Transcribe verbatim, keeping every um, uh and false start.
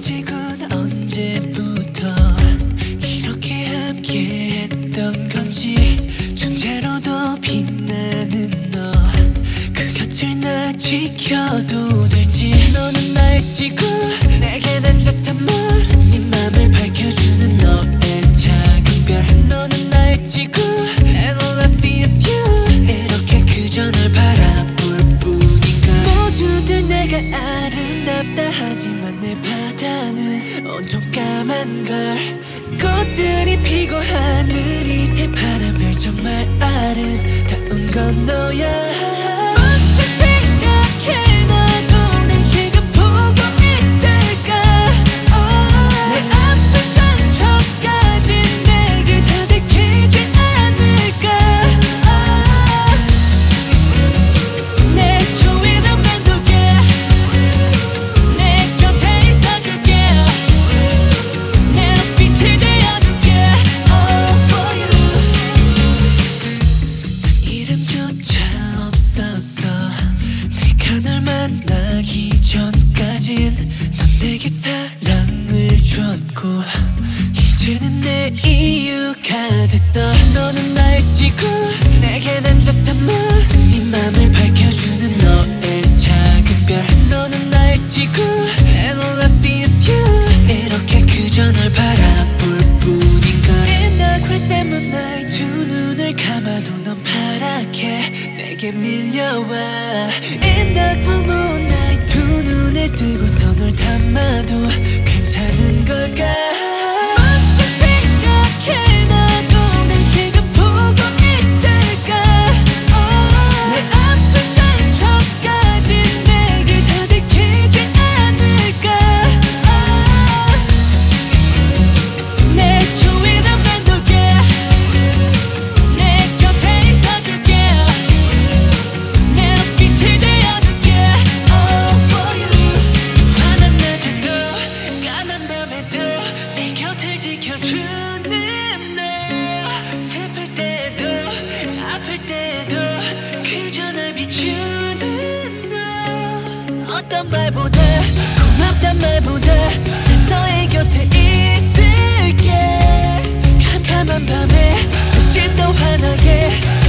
아직은 언제부터 이렇게 함께 했던 건지 존재로도 빛나는 너 그 곁을 나 지켜도 될지 너는 나의 지구 내게 난 just a moon 네 맘을 밝혀주는 너의 작은 별 너는 나의 지구 and all I see is you 이렇게 그저 널 바라볼 뿐인가 모두들 내가 아름답다 하지만 내 바다는 온통 까만 걸 꽃들이 피고 하늘이 새파란 별 정말 아름다운 건 너야 만나기 전까진 넌 내게 사랑을 줬고 이제는 내 이유가 됐어 너는 나의 지구 내게 난 just a moon 네 맘을 밝혀주는 너의 작은 별 너는 나의 지구 and all I see is you 이렇게 그저 널 바라볼 뿐인가 In the crimson moonlight 두 눈을 감아도 넌 파랗게 내게 밀려와 In the full moonlight 두 눈을 뜨고서 널 담아도 괜찮은 걸까 지켜주는 너 슬플 때도 아플 때도 그저 날 비추는 너 어떤 말보다 고맙단 말보다 난 너의 곁에 있을게 캄캄한 밤에 훨씬 더 환하게